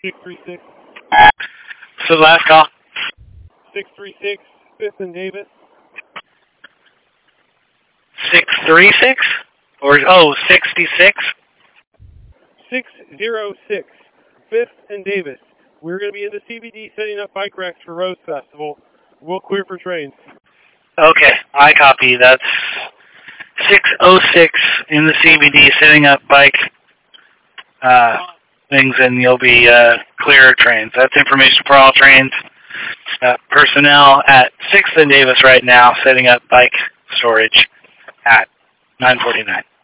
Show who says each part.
Speaker 1: 636.
Speaker 2: So the last call.
Speaker 1: 636, 5th and Davis.
Speaker 2: 636? Or, 66?
Speaker 1: 606, 5th and Davis. We're going to be in the CBD setting up bike racks for Rose Festival. We'll clear for trains.
Speaker 2: Okay, I copy. That's 606 in the CBD setting up bike things, and you'll be clear trains. That's information for all trains. Personnel at 6th and Davis right now setting up bike storage at 9:49.